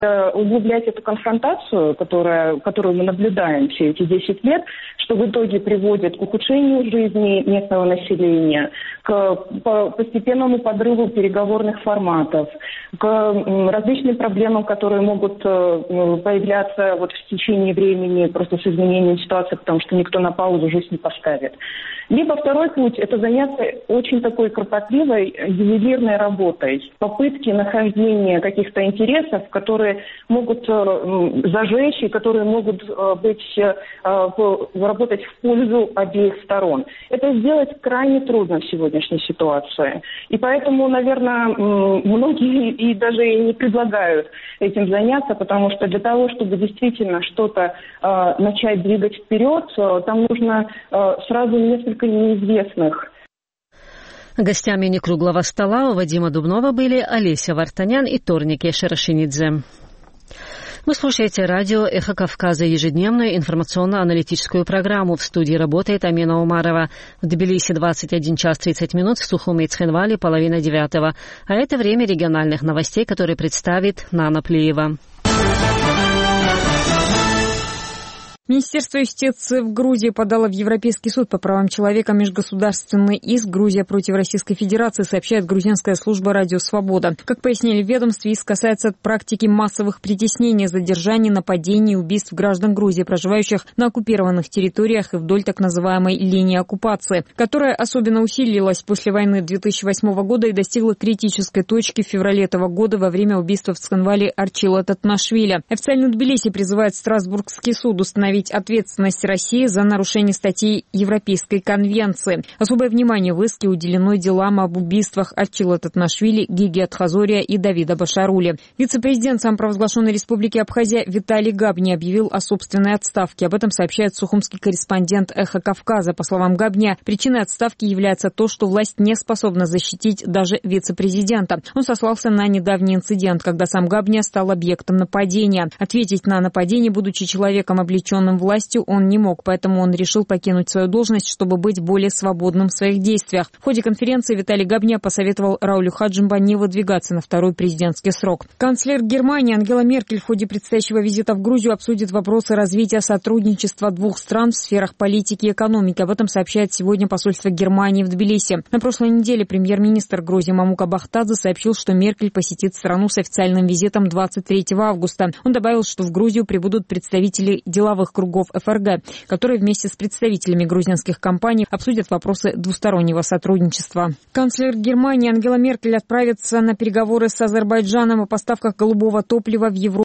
углублять эту конфронтацию, которую мы наблюдаем все эти 10 лет, что в итоге приводит к ухудшению жизни местного населения, к постепенному подрыву переговорных форматов, к различным проблемам, которые могут появляться вот в течение времени просто с изменением ситуации, потому что никто на паузу жизнь не поставит. Либо второй путь – это заняться очень такой кропотливой ювелирной работой, попытки нахождения каких-то интересов, которые могут зажечь и которые могут работать в пользу обеих сторон. Это сделать крайне трудно в сегодняшней ситуации. И поэтому, наверное, многие и даже и не предлагают этим заняться, потому что для того, чтобы действительно что-то начать двигать вперед, там нужно сразу несколько неизвестных. Гостями некруглого стола у Вадима Дубнова были Олеся Вартанян и Торники Шарашинидзе. Вы слушаете радио «Эхо Кавказа», ежедневную информационно-аналитическую программу. В студии работает Амина Умарова. В Тбилиси 21 час 30 минут, в Сухуми и Цхинвале 8:30. А это время региональных новостей, которые представит Нана Плиева. Министерство юстиции в Грузии подало в Европейский суд по правам человека межгосударственный иск «Грузия против Российской Федерации», сообщает грузинская служба «Радио Свобода». Как пояснили в ведомстве, иск касается практики массовых притеснений, задержаний, нападений и убийств граждан Грузии, проживающих на оккупированных территориях и вдоль так называемой линии оккупации, которая особенно усилилась после войны 2008 года и достигла критической точки в феврале этого года во время убийства в Цхинвале Арчила Татнашвили. Официально Тбилиси призывает Страсбургский суд установить ответственность России за нарушение статей Европейской конвенции. Особое внимание в иске уделено делам об убийствах Арчила Татнашвили, Гиги Атхазория и Давида Башарули. Вице-президент самопровозглашенной республики Абхазия Виталий Габни объявил о собственной отставке. Об этом сообщает сухумский корреспондент «Эхо Кавказа». По словам Габни, причиной отставки является то, что власть не способна защитить даже вице-президента. Он сослался на недавний инцидент, когда сам Габни стал объектом нападения. Ответить на нападение, будучи человеком, облеченным властью, он не мог, поэтому он решил покинуть свою должность, чтобы быть более свободным в своих действиях. В ходе конференции Виталий Габни посоветовал Раулю Хаджимба не выдвигаться на второй президентский срок. Канцлер Германии Ангела Меркель в ходе предстоящего визита в Грузию обсудит вопросы развития сотрудничества двух стран в сферах политики и экономики. Об этом сообщает сегодня посольство Германии в Тбилиси. На прошлой неделе премьер-министр Грузии Мамука Бахтадзе сообщил, что Меркель посетит страну с официальным визитом 23 августа. Он добавил, что в Грузию прибудут представители деловых кругов ФРГ, которые вместе с представителями грузинских компаний обсудят вопросы двустороннего сотрудничества. Канцлер Германии Ангела Меркель отправится на переговоры с Азербайджаном о поставках голубого топлива в Европу